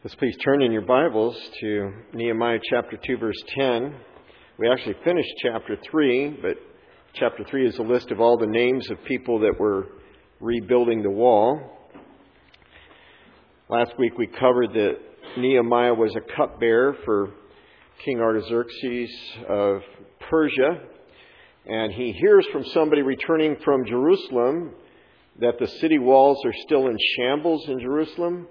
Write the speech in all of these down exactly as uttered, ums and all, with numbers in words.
Let's please turn in your Bibles to Nehemiah chapter two, verse ten. We actually finished chapter three, but chapter three is a list of all the names of people that were rebuilding the wall. Last week we covered that Nehemiah was a cupbearer for King Artaxerxes of Persia, and he hears from somebody returning from Jerusalem that the city walls are still in shambles in Jerusalem,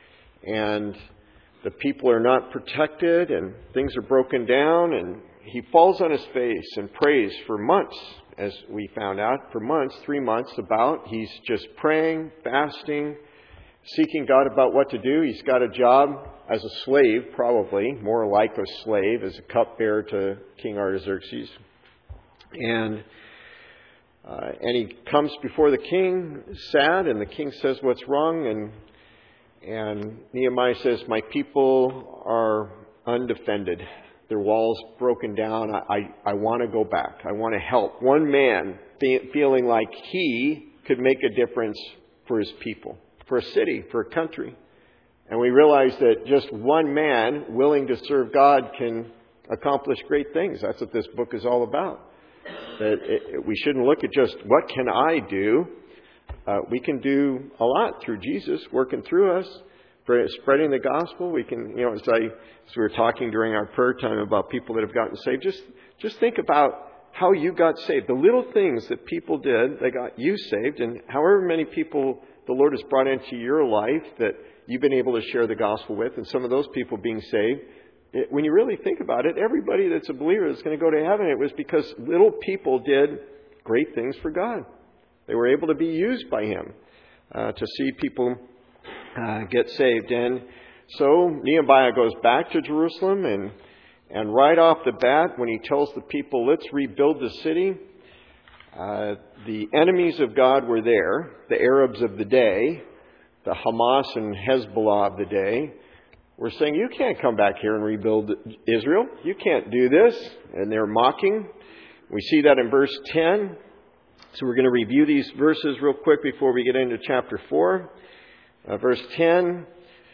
and the people are not protected, and things are broken down, and he falls on his face and prays for months, as we found out, for months, three months about. He's just praying, fasting, seeking God about what to do. He's got a job as a slave, probably, more like a slave, as a cupbearer to King Artaxerxes. And uh, and he comes before the king, sad, and the king says, "What's wrong?" And And Nehemiah says, "My people are undefended. Their walls broken down. I, I, I want to go back. I want to help." One man fe- feeling like he could make a difference for his people, for a city, for a country. And we realize that just one man willing to serve God can accomplish great things. That's what this book is all about. That it, we shouldn't look at just what can I do. Uh, we can do a lot through Jesus working through us, for spreading the gospel. We can, you know, as I, as we were talking during our prayer time about people that have gotten saved, just, just think about how you got saved. The little things that people did that got you saved, and however many people the Lord has brought into your life that you've been able to share the gospel with, and some of those people being saved. It, when you really think about it, everybody that's a believer that's going to go to heaven, it was because little people did great things for God. They were able to be used by Him uh, to see people uh, get saved. And so Nehemiah goes back to Jerusalem, and and right off the bat, when he tells the people, "Let's rebuild the city," uh, the enemies of God were there, the Arabs of the day, the Hamas and Hezbollah of the day, were saying, "You can't come back here and rebuild Israel. You can't do this." And they're mocking. We see that in verse ten. So we're going to review these verses real quick before we get into chapter four. Uh, verse ten,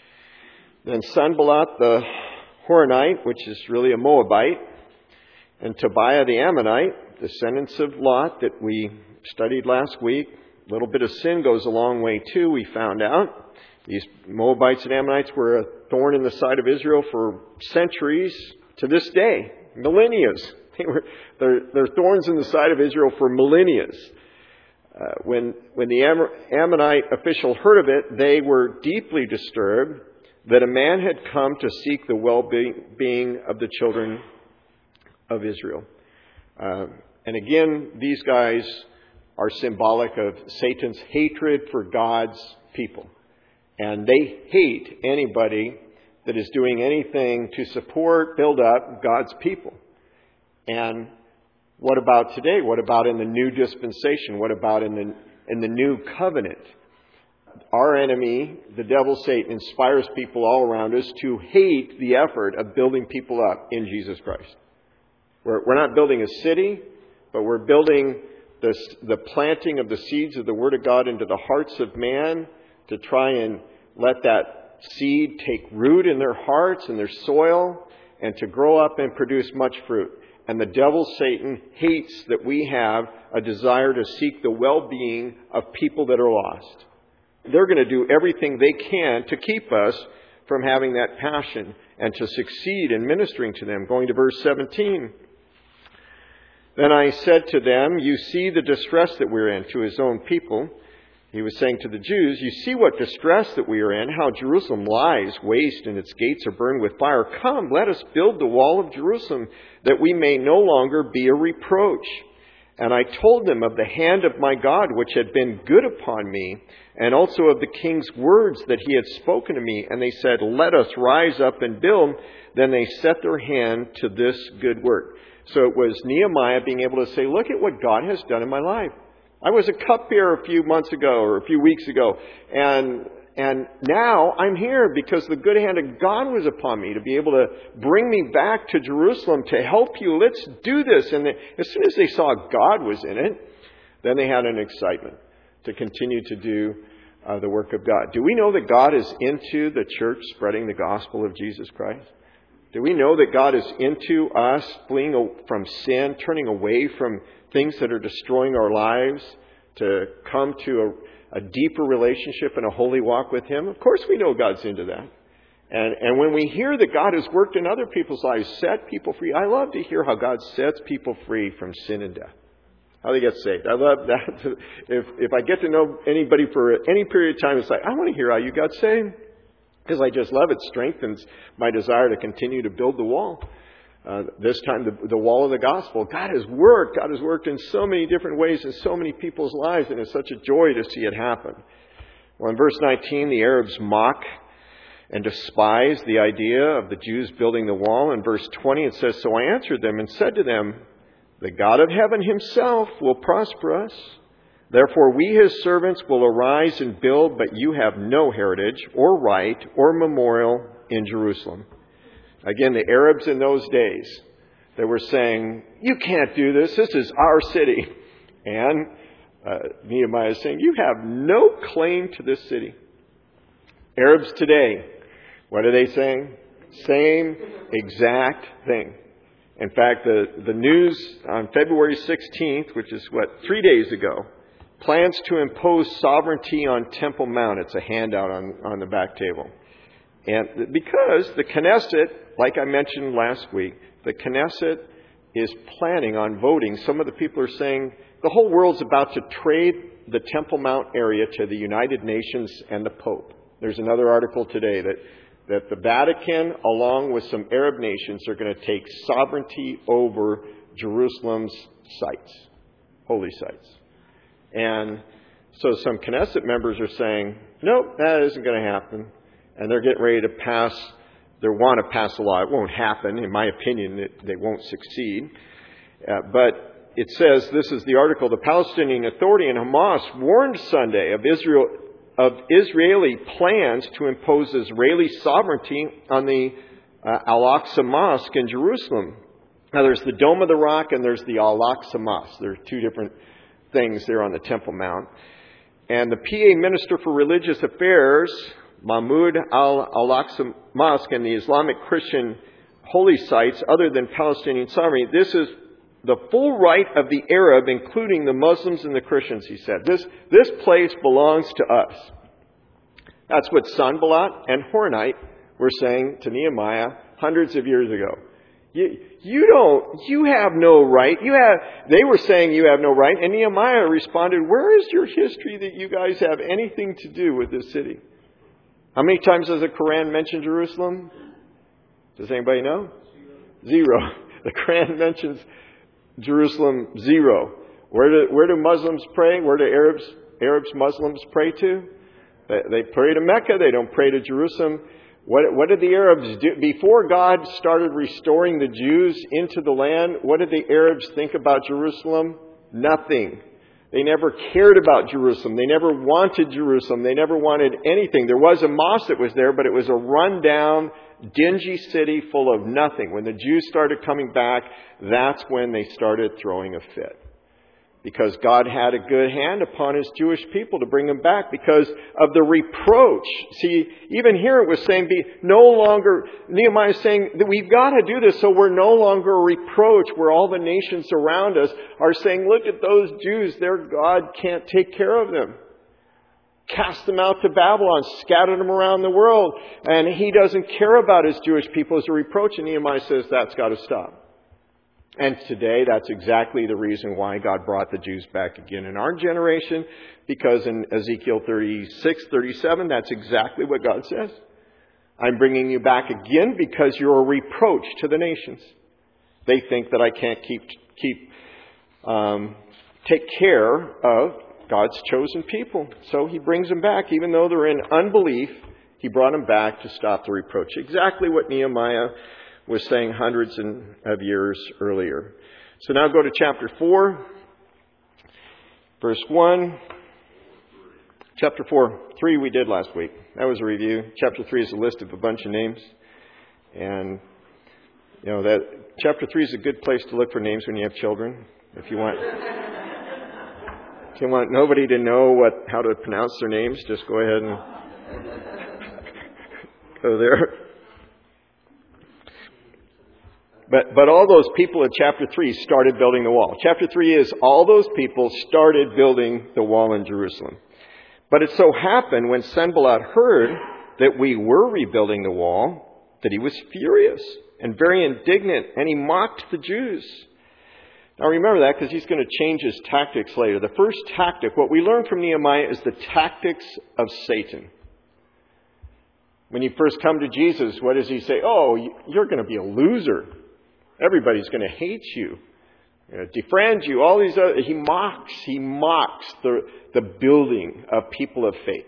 "Then Sanballat the Horonite," which is really a Moabite, "and Tobiah the Ammonite," descendants of Lot that we studied last week. A little bit of sin goes a long way too, we found out. These Moabites and Ammonites were a thorn in the side of Israel for centuries to this day, millennia. They were, they're, they're thorns in the side of Israel for millennia. Uh, when, when the Am- Ammonite official heard of it, they were deeply disturbed that a man had come to seek the well-being of the children of Israel. Uh, and again, these guys are symbolic of Satan's hatred for God's people. And they hate anybody that is doing anything to support, build up God's people. And what about today? What about in the new dispensation? What about in the in the new covenant? Our enemy, the devil, Satan, inspires people all around us to hate the effort of building people up in Jesus Christ. We're, we're not building a city, but we're building the, the planting of the seeds of the Word of God into the hearts of man to try and let that seed take root in their hearts and their soil and to grow up and produce much fruit. And the devil, Satan, hates that we have a desire to seek the well-being of people that are lost. They're going to do everything they can to keep us from having that passion and to succeed in ministering to them. Going to verse seventeen. "Then I said to them, 'You see the distress that we're in,'" to his own people. He was saying to the Jews, "You see what distress that we are in, how Jerusalem lies waste and its gates are burned with fire. Come, let us build the wall of Jerusalem, that we may no longer be a reproach. And I told them of the hand of my God, which had been good upon me, and also of the king's words that he had spoken to me. And they said, 'Let us rise up and build.' Then they set their hand to this good work." So it was Nehemiah being able to say, "Look at what God has done in my life. I was a cupbearer a few months ago or a few weeks ago, and and now I'm here because the good hand of God was upon me to be able to bring me back to Jerusalem to help you. Let's do this." And as soon as they saw God was in it, then they had an excitement to continue to do uh, the work of God. Do we know that God is into the church spreading the gospel of Jesus Christ? Do we know that God is into us fleeing from sin, turning away from things that are destroying our lives to come to a, a deeper relationship and a holy walk with Him? Of course we know God's into that. And, and when we hear that God has worked in other people's lives, set people free, I love to hear how God sets people free from sin and death. How they get saved. I love that. If if I get to know anybody for any period of time, it's like, I want to hear how you got saved. Because I just love it. It strengthens my desire to continue to build the wall. Uh, this time, the, the wall of the gospel. God has worked. God has worked in so many different ways in so many people's lives. And it's such a joy to see it happen. Well, in verse nineteen, the Arabs mock and despise the idea of the Jews building the wall. In verse twenty, it says, So I answered them and said to them, The God of heaven Himself will prosper us. Therefore we His servants will arise and build, but you have no heritage or right or memorial in Jerusalem. Again, the Arabs in those days, they were saying, you can't do this. This is our city. And uh, Nehemiah is saying, you have no claim to this city. Arabs today, what are they saying? Same exact thing. In fact, the, the news on February sixteenth, which is, what, three days ago, plans to impose sovereignty on Temple Mount. It's a handout on, on the back table. And because the Knesset, like I mentioned last week, the Knesset is planning on voting. Some of the people are saying the whole world's about to trade the Temple Mount area to the United Nations and the Pope. There's another article today that that the Vatican, along with some Arab nations, are going to take sovereignty over Jerusalem's sites, holy sites. And so some Knesset members are saying, nope, that isn't going to happen. And they're getting ready to pass, they want to pass a law. It won't happen. In my opinion, it, they won't succeed. Uh, but it says, this is the article, the Palestinian Authority and Hamas warned Sunday of Israel of Israeli plans to impose Israeli sovereignty on the uh, Al-Aqsa Mosque in Jerusalem. Now, there's the Dome of the Rock and there's the Al-Aqsa Mosque. There are two different things there on the Temple Mount. And the P A Minister for Religious Affairs, Mahmoud Al-Aqsa Mosque, and the Islamic Christian holy sites other than Palestinian sovereignty, this is the full right of the Arab, including the Muslims and the Christians, he said. This, this place belongs to us. That's what Sanballat and Horonite were saying to Nehemiah hundreds of years ago. You, you don't, you have no right. You have, they were saying you have no right. And Nehemiah responded, where is your history that you guys have anything to do with this city? How many times does the Quran mention Jerusalem? Does anybody know? Zero. The Quran mentions Jerusalem, zero. Where do, where do Muslims pray? Where do Arabs, Arabs, Muslims pray to? They, they pray to Mecca. They don't pray to Jerusalem. What, what did the Arabs do? Before God started restoring the Jews into the land, what did the Arabs think about Jerusalem? Nothing. They never cared about Jerusalem. They never wanted Jerusalem. They never wanted anything. There was a mosque that was there, but it was a run-down, dingy city full of nothing. When the Jews started coming back, that's when they started throwing a fit. Because God had a good hand upon His Jewish people to bring them back because of the reproach. See, even here it was saying, be no longer, Nehemiah is saying that we've got to do this so we're no longer a reproach where all the nations around us are saying, look at those Jews, their God can't take care of them. Cast them out to Babylon, scattered them around the world, and He doesn't care about His Jewish people as a reproach. And Nehemiah says that's got to stop. And today, that's exactly the reason why God brought the Jews back again in our generation, because in Ezekiel thirty-six, thirty-seven, that's exactly what God says. I'm bringing you back again because you're a reproach to the nations. They think that I can't keep keep um, take care of God's chosen people. So He brings them back, even though they're in unbelief. He brought them back to stop the reproach. Exactly what Nehemiah was saying hundreds of years earlier. So now go to chapter four, verse one. Chapter four, three we did last week. That was a review. Chapter three is a list of a bunch of names. And, you know, that chapter three is a good place to look for names when you have children, if you want. Do you want nobody to know what how to pronounce their names? Just go ahead and go there. But but all those people in chapter three started building the wall. Chapter three is all those people started building the wall in Jerusalem. But it so happened when Sanballat heard that we were rebuilding the wall, that he was furious and very indignant, and he mocked the Jews. Now remember that, because he's going to change his tactics later. The first tactic, what we learn from Nehemiah, is the tactics of Satan. When you first come to Jesus, what does he say? Oh, you're going to be a loser. Everybody's going to hate you, you know, defriend you. All these other, he mocks, he mocks the, the building of people of faith.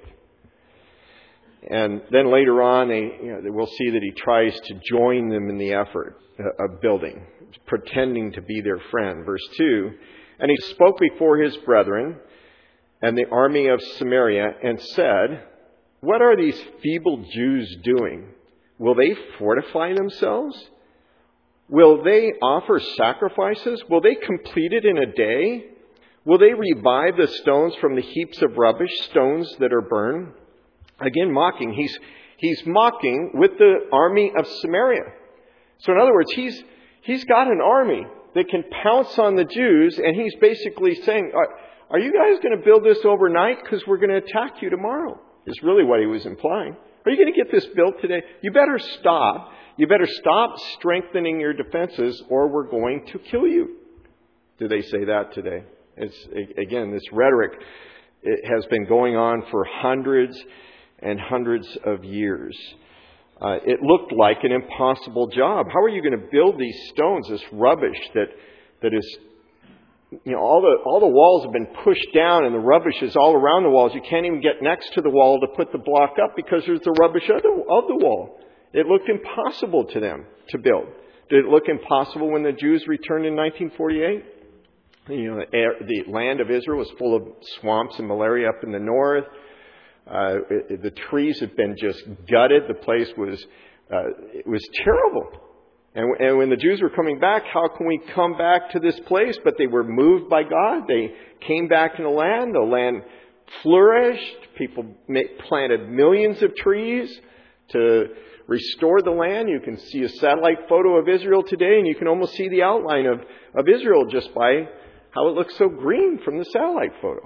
And then later on, they, you know, we'll see that he tries to join them in the effort of building, pretending to be their friend. Verse two, and he spoke before his brethren and the army of Samaria and said, what are these feeble Jews doing? Will they fortify themselves? Will they offer sacrifices? Will they complete it in a day? Will they revive the stones from the heaps of rubbish, stones that are burned? Again, mocking. He's, he's mocking with the army of Samaria. So in other words, he's, he's got an army that can pounce on the Jews, and he's basically saying, are, are you guys going to build this overnight? Because we're going to attack you tomorrow, is really what he was implying. Are you going to get this built today? You better stop. You better stop strengthening your defenses, or we're going to kill you. Do they say that today? It's, again, this rhetoric, it has been going on for hundreds and hundreds of years. Uh, it looked like an impossible job. How are you going to build these stones, this rubbish that that is, you know, all the all the walls have been pushed down and the rubbish is all around the walls. You can't even get next to the wall to put the block up because there's the rubbish of the, of the wall. It looked impossible to them to build. Did it look impossible when the Jews returned in nineteen forty-eight? You know, the, air, the land of Israel was full of swamps and malaria up in the north. Uh, it, the trees had been just gutted. The place was uh, it was terrible. And, and when the Jews were coming back, how can we come back to this place? But they were moved by God. They came back in the land. The land flourished. People planted millions of trees to restore the land. You can see a satellite photo of Israel today, and you can almost see the outline of, of Israel just by how it looks so green from the satellite photo.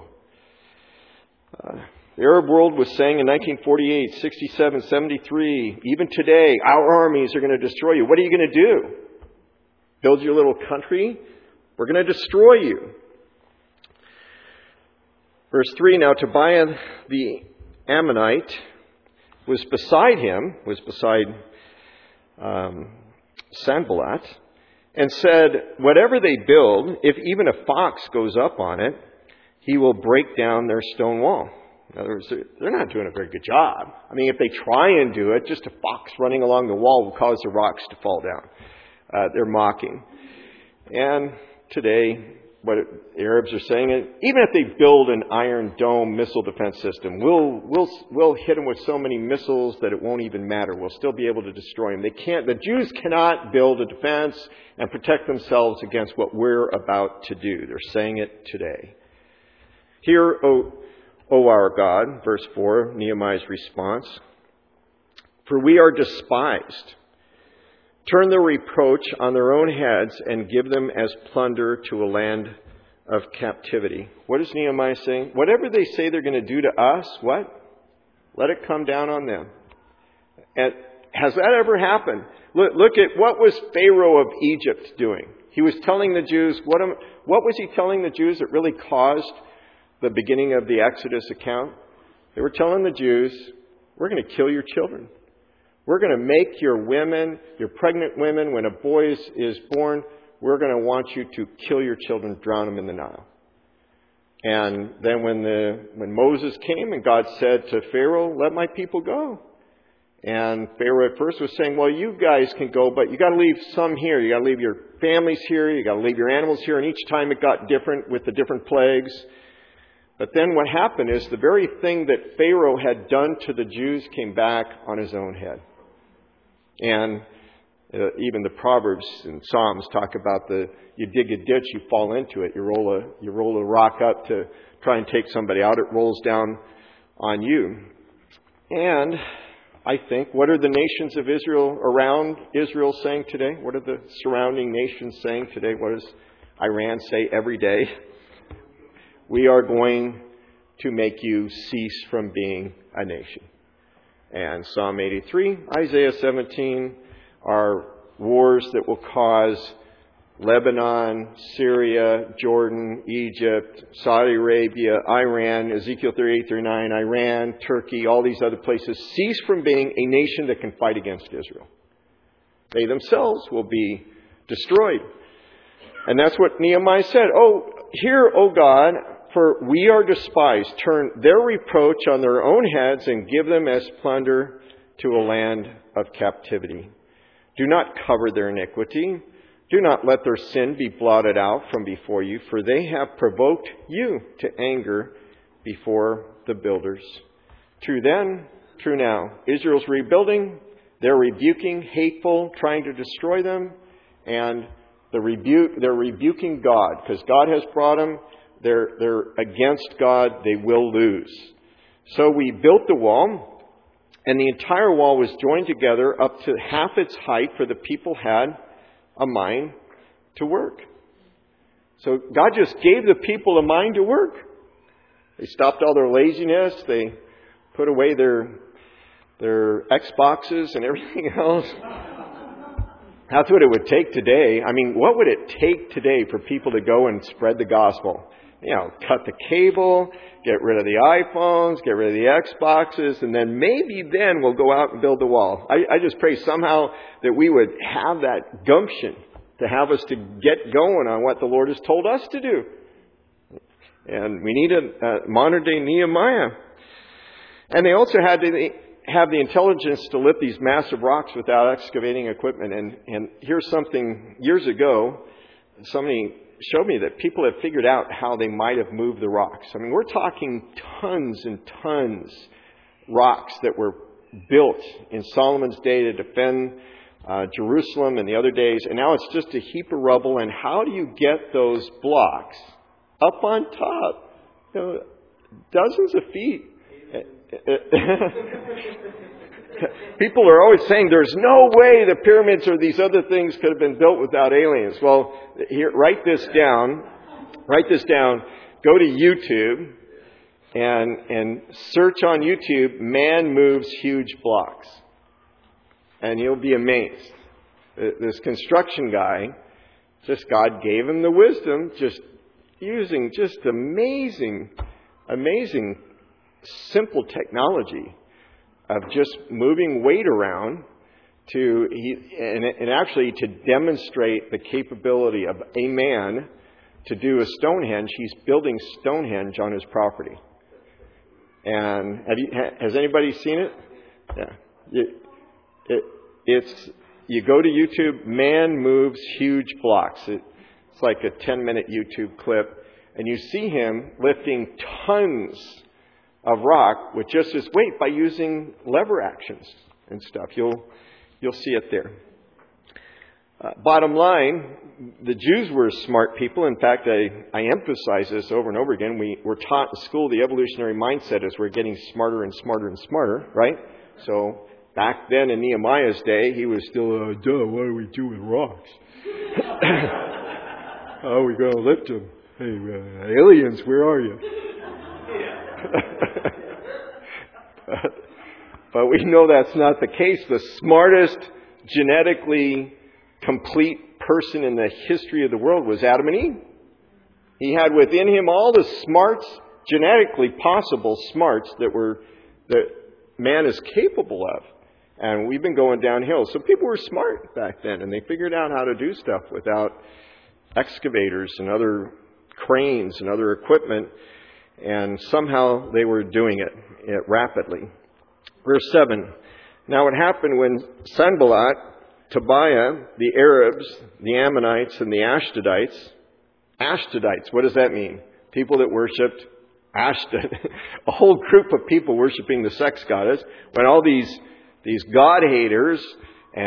Uh, The Arab world was saying in nineteen forty-eight, sixty-seven, seventy-three, even today, our armies are going to destroy you. What are you going to do? Build your little country? We're going to destroy you. Verse three, now Tobiah the Ammonite was beside him, was beside um, Sanballat, and said, whatever they build, if even a fox goes up on it, he will break down their stone wall. In other words, they're not doing a very good job. I mean, if they try and do it, just a fox running along the wall will cause the rocks to fall down. Uh, they're mocking. And today, what the Arabs are saying is, even if they build an Iron Dome missile defense system, we'll we'll we'll hit them with so many missiles that it won't even matter. We'll still be able to destroy them. They can't. The Jews cannot build a defense and protect themselves against what we're about to do. They're saying it today. Hear, O O our God, verse four, Nehemiah's response. For we are despised. Turn the reproach on their own heads and give them as plunder to a land of captivity. What is Nehemiah saying? Whatever they say they're going to do to us, what? Let it come down on them. And has that ever happened? Look, look at what was Pharaoh of Egypt doing. He was telling the Jews, what, am, what was he telling the Jews that really caused the beginning of the Exodus account? They were telling the Jews, we're going to kill your children. We're going to make your women, your pregnant women, when a boy is, is born, we're going to want you to kill your children, drown them in the Nile. And then when the when Moses came and God said to Pharaoh, let my people go. And Pharaoh at first was saying, well, you guys can go, but you got to leave some here. You got to leave your families here. You got to leave your animals here. And each time it got different with the different plagues. But then what happened is the very thing that Pharaoh had done to the Jews came back on his own head. And Uh, even the Proverbs and Psalms talk about the, you dig a ditch, you fall into it. You roll a, you roll a rock up to try and take somebody out. It rolls down on you. And I think, what are the nations of Israel around Israel saying today? What are the surrounding nations saying today? What does Iran say every day? We are going to make you cease from being a nation. And Psalm eighty-three, Isaiah seventeen are wars that will cause Lebanon, Syria, Jordan, Egypt, Saudi Arabia, Iran, Ezekiel thirty-eight, thirty-nine, Iran, Turkey, all these other places cease from being a nation that can fight against Israel. They themselves will be destroyed. And that's what Nehemiah said. Oh, hear, O God, for we are despised. Turn their reproach on their own heads and give them as plunder to a land of captivity. Do not cover their iniquity. Do not let their sin be blotted out from before you, for they have provoked you to anger before the builders. True then, true now. Israel's rebuilding. They're rebuking, hateful, trying to destroy them. And the rebuke, they're rebuking God, because God has brought them. They're, they're against God. They will lose. So we built the wall, and the entire wall was joined together up to half its height, for the people had a mind to work. So God just gave the people a mind to work. They stopped all their laziness. They put away their their Xboxes and everything else. That's what it would take today. I mean, what would it take today for people to go and spread the gospel? You know, cut the cable, get rid of the iPhones, get rid of the Xboxes, and then maybe then we'll go out and build the wall. I, I just pray somehow that we would have that gumption to have us to get going on what the Lord has told us to do. And we need a, a modern day Nehemiah. And they also had to have the intelligence to lift these massive rocks without excavating equipment. And, and here's something, years ago, somebody showed me that people have figured out how they might have moved the rocks. I mean, we're talking tons and tons rocks that were built in Solomon's day to defend uh, Jerusalem and the other days. And now it's just a heap of rubble. And how do you get those blocks up on top? You know, dozens of feet. People are always saying there's no way the pyramids or these other things could have been built without aliens. Well, here, write this down. Write this down. Go to YouTube and and search on YouTube, man moves huge blocks. And you'll be amazed. This construction guy, just God gave him the wisdom, just using just amazing, amazing simple technology of just moving weight around to he, and, and actually to demonstrate the capability of a man to do a Stonehenge. He's building Stonehenge on his property. And have you, has anybody seen it? Yeah. It, it, it's you go to YouTube. Man moves huge blocks. It, it's like a ten minute YouTube clip, and you see him lifting tons of rock with just his weight by using lever actions and stuff. You'll you'll see it there. Uh, bottom line, the Jews were smart people. In fact, I, I emphasize this over and over again. We were taught in school the evolutionary mindset is we're getting smarter and smarter and smarter, right? So back then in Nehemiah's day, he was still, uh, duh, what do we do with rocks? How are we going to lift them? Hey, uh, aliens, where are you? but, but we know that's not the case. The smartest, genetically complete person in the history of the world was Adam and Eve. He had within him all the smarts, genetically possible smarts that were that man is capable of. And we've been going downhill. So people were smart back then, and they figured out how to do stuff without excavators and other cranes and other equipment. And somehow they were doing it, it rapidly. Verse seven. Now it happened when Sanballat, Tobiah, the Arabs, the Ammonites, and the Ashdodites. Ashdodites, what does that mean? People that worshipped Ashdod. A whole group of people worshiping the sex goddess. When all these, these God haters and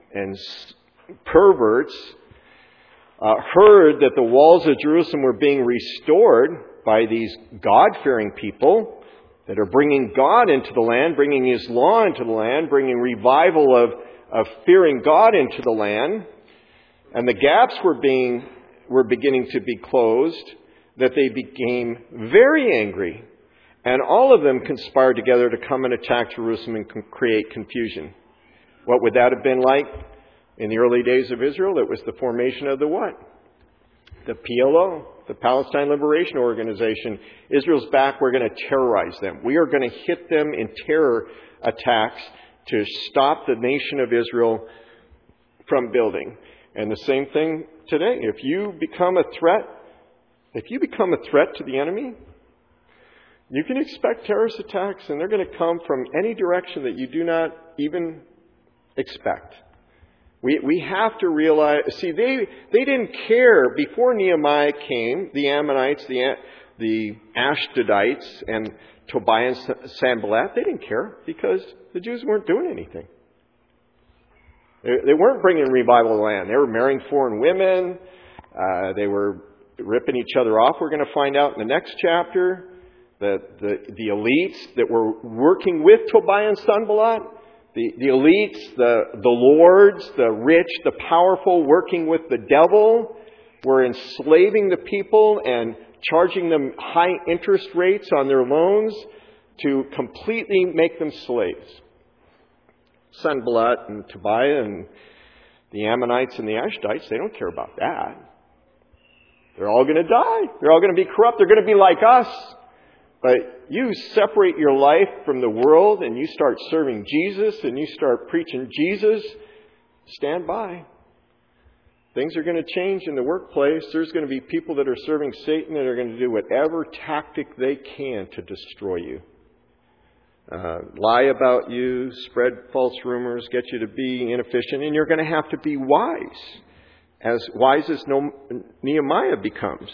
and perverts uh, heard that the walls of Jerusalem were being restored by these God-fearing people that are bringing God into the land, bringing His law into the land, bringing revival of, of fearing God into the land, and the gaps were being were beginning to be closed, that they became very angry. And all of them conspired together to come and attack Jerusalem and create confusion. What would that have been like in the early days of Israel? It was the formation of the what? The P L O, the Palestine Liberation Organization. Israel's back, we're going to terrorize them. We are going to hit them in terror attacks to stop the nation of Israel from building. And the same thing today. If you become a threat, if you become a threat to the enemy, you can expect terrorist attacks, and they're going to come from any direction that you do not even expect. We we have to realize, see, they, they didn't care before Nehemiah came, the Ammonites, the, the Ashdodites, and Tobiah and Sanballat, they didn't care because the Jews weren't doing anything. They, they weren't bringing revival to the land. They were marrying foreign women. Uh, they were ripping each other off. We're going to find out in the next chapter. The, the, the elites that were working with Tobiah and Sanballat, the, the elites, the, the lords, the rich, the powerful, working with the devil, were enslaving the people and charging them high interest rates on their loans to completely make them slaves. Sanballat and Tobiah and the Ammonites and the Ashdodites, they don't care about that. They're all going to die. They're all going to be corrupt. They're going to be like us. But you separate your life from the world and you start serving Jesus and you start preaching Jesus, stand by. Things are going to change in the workplace. There's going to be people that are serving Satan that are going to do whatever tactic they can to destroy you. Uh, lie about you, spread false rumors, get you to be inefficient, and you're going to have to be wise, as wise as Nehemiah becomes.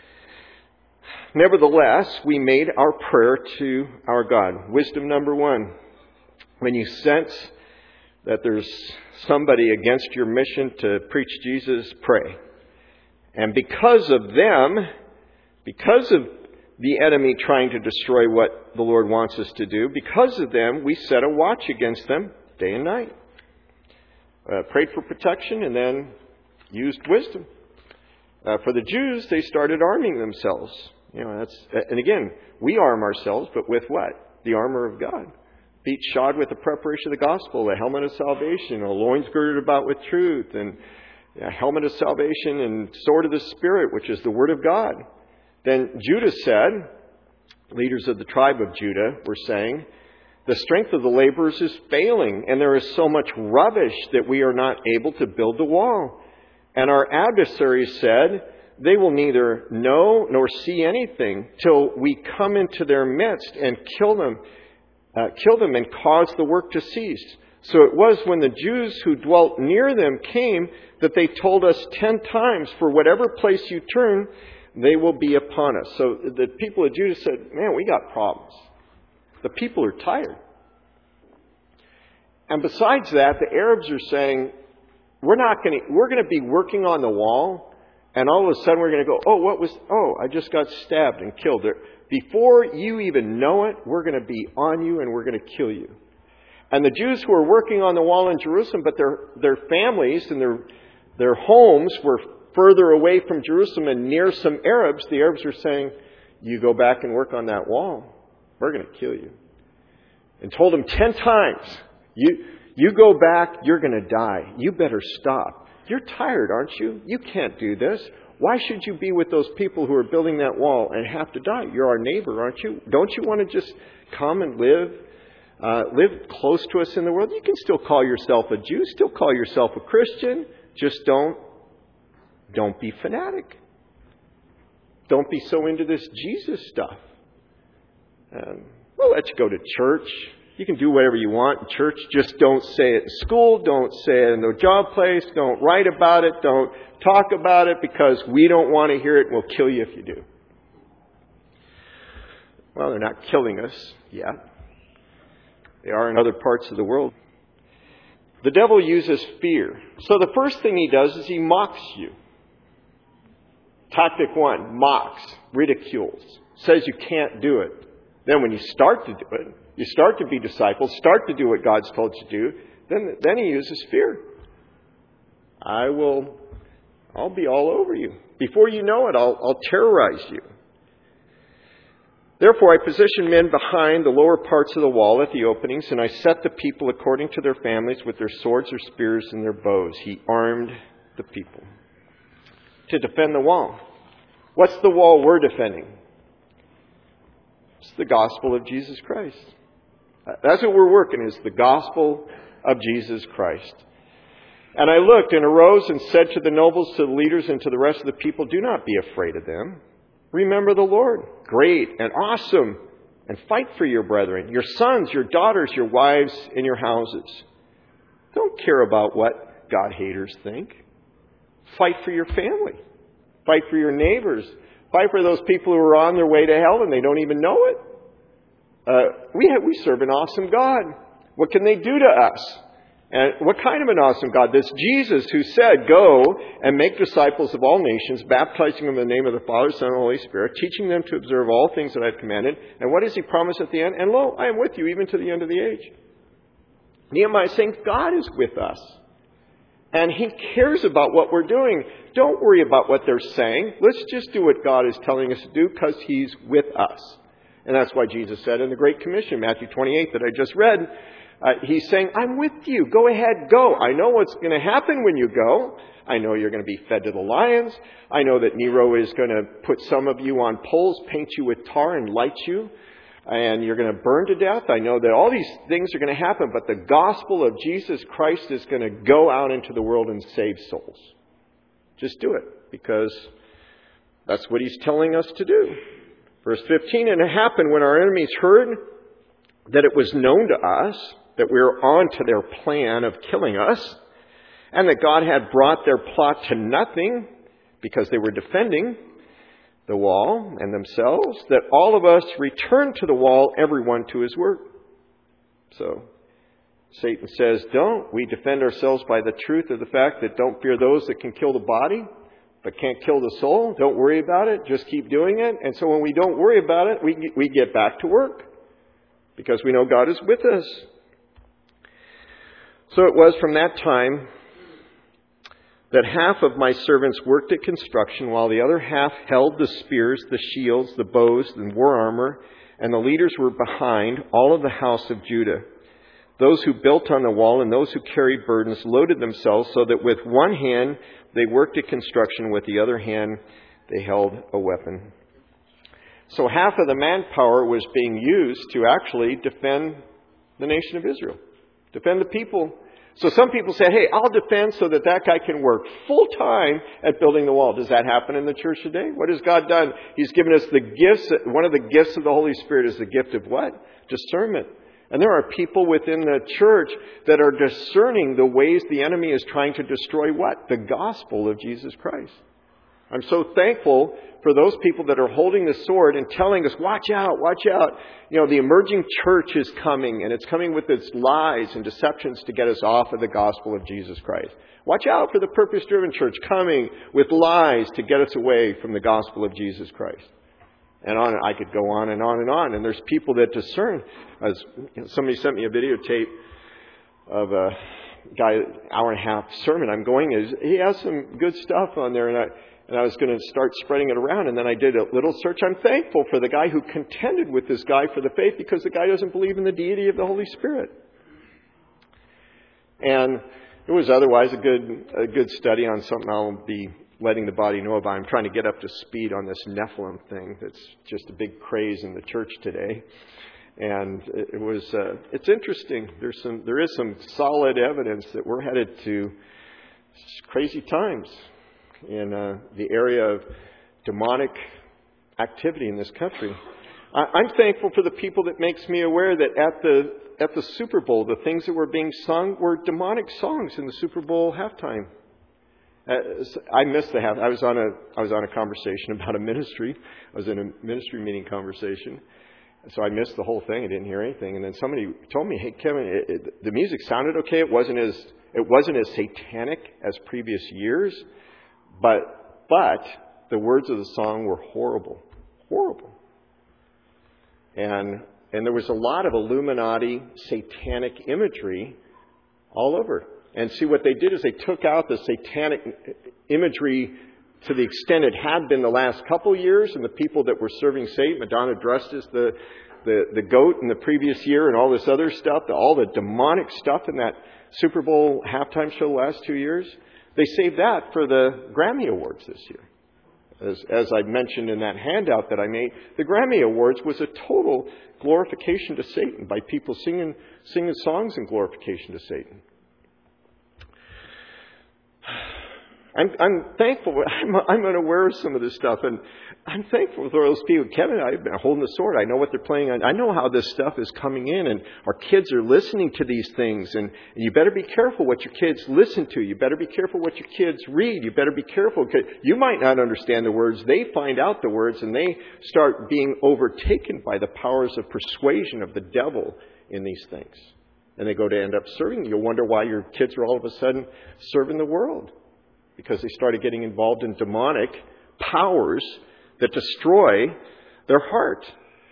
Nevertheless, we made our prayer to our God. Wisdom number one. When you sense that there's somebody against your mission to preach Jesus, pray. And because of them, because of the enemy trying to destroy what the Lord wants us to do, because of them, we set a watch against them day and night. Uh, prayed for protection and then used wisdom. Uh, for the Jews, they started arming themselves. You know, that's, and again, we arm ourselves, but with what? The armor of God. Feet shod with the preparation of the gospel, a helmet of salvation, a loins girded about with truth, and a helmet of salvation and sword of the Spirit, which is the word of God. Then Judah said, leaders of the tribe of Judah were saying, the strength of the laborers is failing, and there is so much rubbish that we are not able to build the wall. And our adversaries said, they will neither know nor see anything till we come into their midst and kill them, uh, kill them and cause the work to cease. So it was when the Jews who dwelt near them came that they told us ten times, for whatever place you turn, they will be upon us. So the people of Judah said, man, we got problems. The people are tired. And besides that, the Arabs are saying, we're not going to, we're going to be working on the wall. And all of a sudden we're going to go, oh, what was, oh, I just got stabbed and killed. Before you even know it, we're going to be on you and we're going to kill you. And the Jews who were working on the wall in Jerusalem, but their, their families and their, their homes were further away from Jerusalem and near some Arabs, the Arabs were saying, you go back and work on that wall, we're going to kill you. And told them ten times, you, you go back, you're going to die. You better stop. You're tired, aren't you? You can't do this. Why should you be with those people who are building that wall and have to die? You're our neighbor, aren't you? Don't you want to just come and live, uh, live close to us in the world? You can still call yourself a Jew, still call yourself a Christian. Just don't, don't be fanatic. Don't be so into this Jesus stuff. Um, we'll let you go to church. You can do whatever you want in church. Just don't say it in school. Don't say it in the job place. Don't write about it. Don't talk about it because we don't want to hear it. We'll kill you if you do. Well, they're not killing us yet. They are in other parts of the world. The devil uses fear. So the first thing he does is he mocks you. Tactic one, mocks, ridicules, says you can't do it. Then when you start to do it, you start to be disciples, start to do what God's told you to do, then, then he uses fear. I will, I'll be all over you. Before you know it, I'll, I'll terrorize you. Therefore, I positioned men behind the lower parts of the wall at the openings, and I set the people according to their families with their swords, their spears, and their bows. He armed the people to defend the wall. What's the wall we're defending? It's the gospel of Jesus Christ. That's what we're working, is the gospel of Jesus Christ. And I looked and arose and said to the nobles, to the leaders, and to the rest of the people, do not be afraid of them. Remember the Lord, great and awesome, and fight for your brethren, your sons, your daughters, your wives, and your houses. Don't care about what God-haters think. Fight for your family. Fight for your neighbors. Fight for those people who are on their way to hell and they don't even know it. Uh, we have, we serve an awesome God. What can they do to us? And what kind of an awesome God? This Jesus who said, go and make disciples of all nations, baptizing them in the name of the Father, Son, and Holy Spirit, teaching them to observe all things that I've commanded. And what does he promise at the end? And lo, I am with you even to the end of the age. Nehemiah is saying God is with us. And he cares about what we're doing. Don't worry about what they're saying. Let's just do what God is telling us to do because he's with us. And that's why Jesus said in the Great Commission, Matthew twenty-eight, that I just read, uh, he's saying, I'm with you. Go ahead, go. I know what's going to happen when you go. I know you're going to be fed to the lions. I know that Nero is going to put some of you on poles, paint you with tar, and light you. And you're going to burn to death. I know that all these things are going to happen, but the gospel of Jesus Christ is going to go out into the world and save souls. Just do it, because that's what he's telling us to do. Verse fifteen, and it happened when our enemies heard that it was known to us that we were on to their plan of killing us, and that God had brought their plot to nothing because they were defending the wall and themselves, that all of us returned to the wall, everyone to his work. So Satan says, don't. We defend ourselves by the truth of the fact that don't fear those that can kill the body, but can't kill the soul. Don't worry about it. Just keep doing it. And so when we don't worry about it, we, we get back to work because we know God is with us. So it was from that time that half of my servants worked at construction, while the other half held the spears, the shields, the bows, and war armor, and the leaders were behind, all of the house of Judah. Those who built on the wall and those who carried burdens loaded themselves so that with one hand they worked at construction, with the other hand they held a weapon. So half of the manpower was being used to actually defend the nation of Israel, defend the people. So some people say, hey, I'll defend so that that guy can work full time at building the wall. Does that happen in the church today? What has God done? He's given us the gifts. One of the gifts of the Holy Spirit is the gift of what? Discernment. And there are people within the church that are discerning the ways the enemy is trying to destroy what? The gospel of Jesus Christ. I'm so thankful for those people that are holding the sword and telling us, watch out, watch out. You know, the emerging church is coming, and it's coming with its lies and deceptions to get us off of the gospel of Jesus Christ. Watch out for the purpose-driven church coming with lies to get us away from the gospel of Jesus Christ. And on, I could go on and on and on. And there's people that discern. As somebody sent me a videotape of a guy, hour and a half sermon. I'm going, is he has some good stuff on there, and I and I was going to start spreading it around. And then I did a little search. I'm thankful for the guy who contended with this guy for the faith, because the guy doesn't believe in the deity of the Holy Spirit. And it was otherwise a good a good study on something I'll be letting the body know about. I'm trying to get up to speed on this Nephilim thing that's just a big craze in the church today. And it was uh, it's interesting. There's some there is some solid evidence that we're headed to crazy times in uh, the area of demonic activity in this country. I, I'm thankful for the people that makes me aware that at the at the Super Bowl, the things that were being sung were demonic songs in the Super Bowl halftime. Uh, I missed the half. I was on a I was on a conversation about a ministry. I was in a ministry meeting conversation, So I missed the whole thing. I didn't hear anything. And then somebody told me, "Hey, Kevin, it, it, the music sounded okay. It wasn't as it wasn't as satanic as previous years, but but the words of the song were horrible, horrible." And and there was a lot of Illuminati satanic imagery all over. And see, what they did is they took out the satanic imagery to the extent it had been the last couple years, and the people that were serving Satan, Madonna dressed as the, the, the goat in the previous year and all this other stuff, all the demonic stuff in that Super Bowl halftime show the last two years, they saved that for the Grammy Awards this year. As, as I mentioned in that handout that I made, the Grammy Awards was a total glorification to Satan by people singing, singing songs in glorification to Satan. I'm, I'm thankful. I'm, I'm unaware of some of this stuff, and I'm thankful for those people. Kevin, I've been holding the sword. I know what they're playing on. I know how this stuff is coming in, and our kids are listening to these things. And, and you better be careful what your kids listen to. You better be careful what your kids read. You better be careful because you might not understand the words. They find out the words, and they start being overtaken by the powers of persuasion of the devil in these things. And they go to end up serving. You'll wonder why your kids are all of a sudden serving the world. Because they started getting involved in demonic powers that destroy their heart.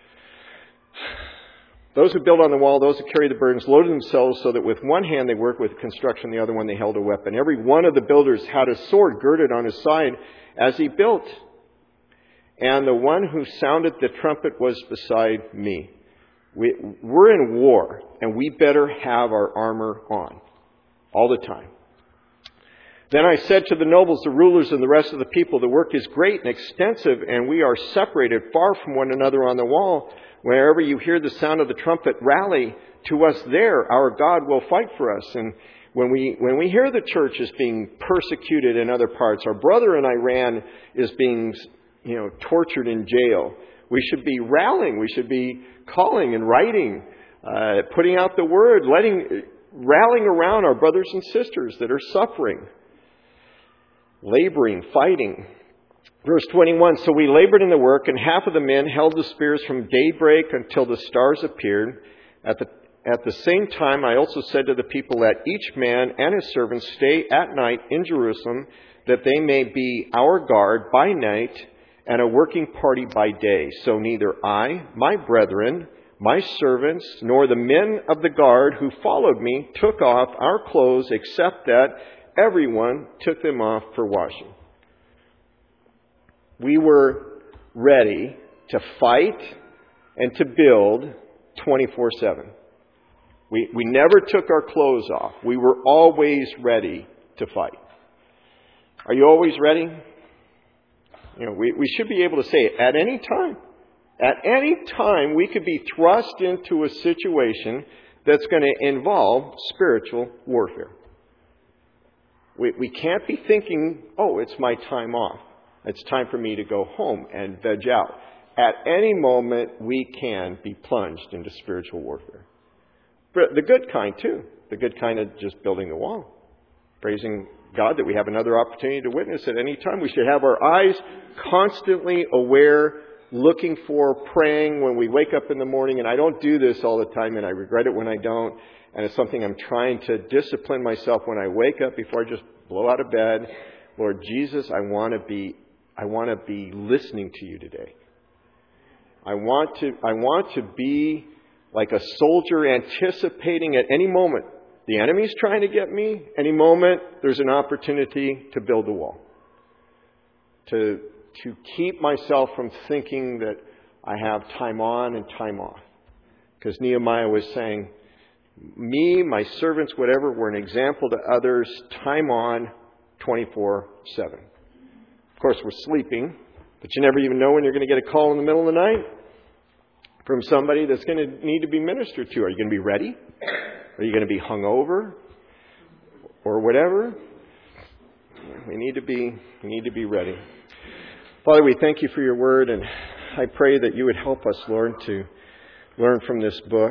Those who build on the wall, those who carry the burdens, loaded themselves so that with one hand they worked with construction, the other one they held a weapon. Every one of the builders had a sword girded on his side as he built. And the one who sounded the trumpet was beside me. We, we're in war, and we better have our armor on all the time. Then I said to the nobles, the rulers, and the rest of the people, the work is great and extensive, and we are separated far from one another on the wall. Wherever you hear the sound of the trumpet, rally to us there. Our God will fight for us. And when we when we hear the church is being persecuted in other parts, our brother in Iran is being, you know, tortured in jail, we should be rallying. We should be calling and writing, uh, putting out the word, letting rallying around our brothers and sisters that are suffering. Laboring, fighting. Verse twenty-one, so we labored in the work, and half of the men held the spears from daybreak until the stars appeared. At the, at the same time, I also said to the people, let each man and his servant stay at night in Jerusalem, that they may be our guard by night and a working party by day. So neither I, my brethren, my servants, nor the men of the guard who followed me took off our clothes, except that everyone took them off for washing. We were ready to fight and to build twenty-four seven. We, we never took our clothes off. We were always ready to fight. Are you always ready? You know, we, we should be able to say at any time, at any time we could be thrust into a situation that's going to involve spiritual warfare. We, we can't be thinking, oh, it's my time off. It's time for me to go home and veg out. At any moment, we can be plunged into spiritual warfare. But the good kind, too. The good kind of just building the wall. Praising God that we have another opportunity to witness at any time. We should have our eyes constantly aware, looking for, praying when we wake up in the morning. And I don't do this all the time, and I regret it when I don't. And it's something I'm trying to discipline myself when I wake up before I just blow out of bed. Lord Jesus, I want to be, I want to be listening to you today. I want to, I want to be like a soldier anticipating at any moment. The enemy's trying to get me. Any moment, there's an opportunity to build the wall. To, to keep myself from thinking that I have time on and time off. Because Nehemiah was saying, me, my servants, whatever, were an example to others, time on, twenty-four seven. Of course, we're sleeping, but you never even know when you're going to get a call in the middle of the night from somebody that's going to need to be ministered to. Are you going to be ready? Are you going to be hungover? Or whatever? We need to be, we need to be ready. Father, we thank you for your word, and I pray that you would help us, Lord, to learn from this book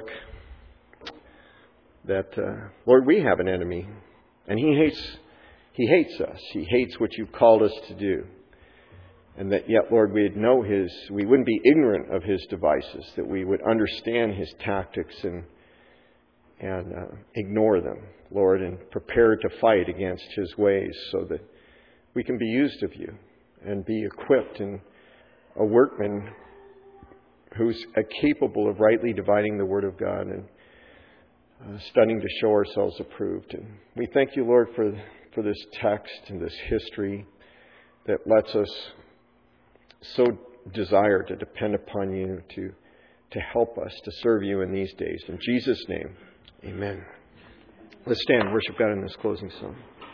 that, uh, Lord, we have an enemy, and he hates, he hates us. He hates what you've called us to do. And that yet, Lord, we'd know His, we wouldn't be ignorant of His devices, that we would understand His tactics and and uh, ignore them, Lord, and prepare to fight against His ways so that we can be used of You and be equipped and a workman who's uh, capable of rightly dividing the Word of God and uh, studying to show ourselves approved. And we thank You, Lord, for, for this text and this history that lets us so desire to depend upon You to, to help us to serve You in these days. In Jesus' name, amen. Let's stand and worship God in this closing song.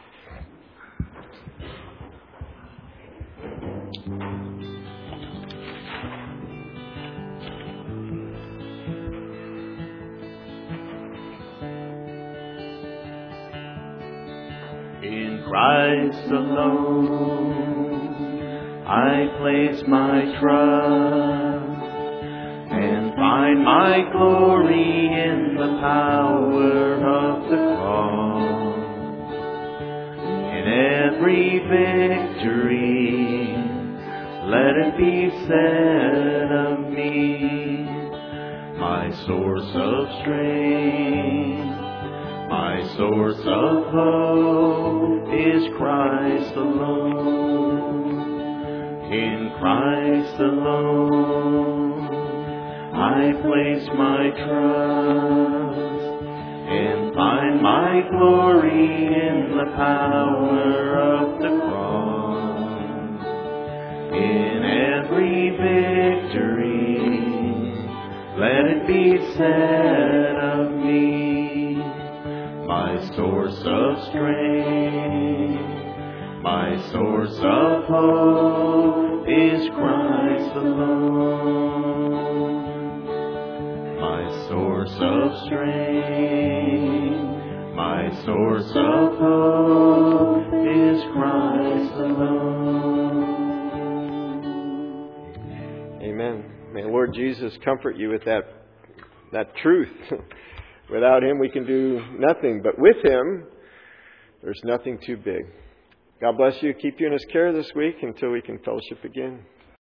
In Christ alone I place my trust and find my glory in the power of the cross. In every victory, let it be said of me, my source of strength, my source of hope is Christ alone. In Christ alone I place my trust and find my glory in the power of the cross. In every victory, let it be said of me, my source of strength, my source of hope is Christ alone. My source of strength, my source of hope is Christ alone. Amen. May Lord Jesus comfort you with that, that truth. Without Him we can do nothing, but with Him there's nothing too big. God bless you. Keep you in His care this week until we can fellowship again.